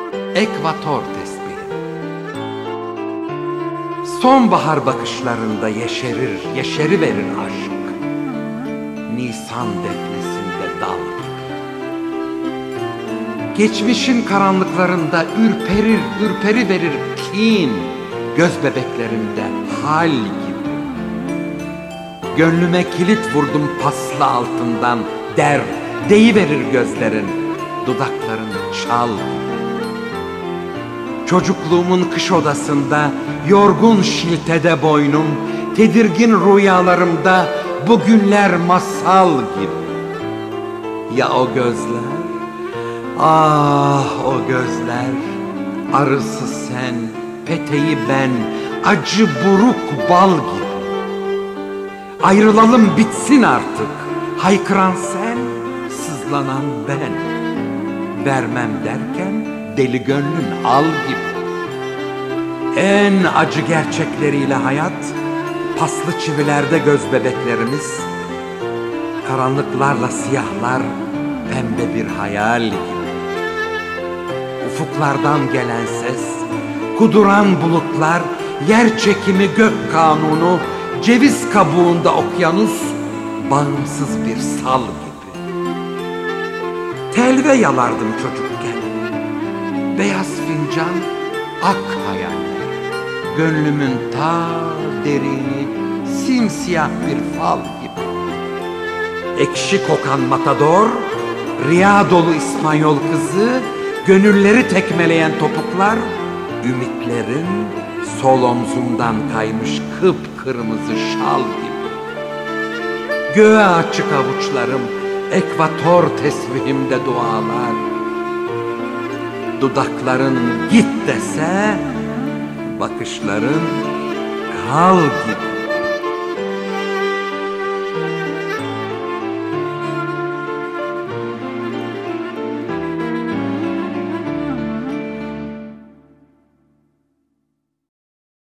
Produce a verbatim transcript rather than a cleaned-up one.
Ekvator tesbihi. Sonbahar bakışlarında yeşerir, yeşeriverir aşk. Nisan defnesinde dal gibi. Geçmişin karanlıklarında ürperir, ürperi verir kin, göz bebeklerinde hal gibi. Gönlüme kilit vurdum paslı altından, der, deyiverir gözlerin, dudakların çal gibi. Çocukluğumun kış odasında, yorgun şiltede boynum, tedirgin rüyalarımda bugünler masal gibi. Ya o gözler, ah o gözler, arısı sen, peteği ben, acı buruk bal gibi. Ayrılalım bitsin artık, haykıran sen, sızlanan ben. Vermem derken deli gönlün al gibi. En acı gerçekleriyle hayat, paslı çivilerde göz bebeklerimiz, karanlıklarla siyahlar pembe bir hayal gibi. Ufuklardan gelen ses, kuduran bulutlar, yer çekimi gök kanunu, ceviz kabuğunda okyanus, bağımsız bir sal gibi. Telve yalardım çocukken, beyaz fincan, ak hayaller. Gönlümün ta derini, simsiyah bir fal gibi. Ekşi kokan matador, riya dolu İspanyol kızı, gönülleri tekmeleyen topuklar, ümitlerin sol omzumdan kaymış kıpkırmızı şal gibi. Göğe açık avuçlarım, ekvator tesbihimde dualar. Dudakların git dese, bakışların kal gibi.